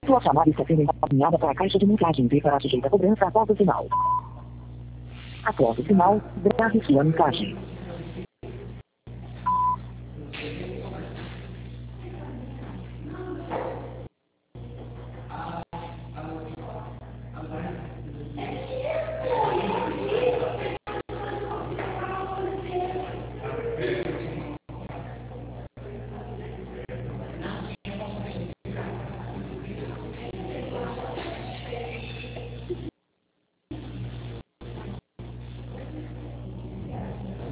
Sua chamada está sendo encaminhada para a caixa de mensagens e será sujeita a cobrança após o sinal. Após o sinal, grave sua mensagem.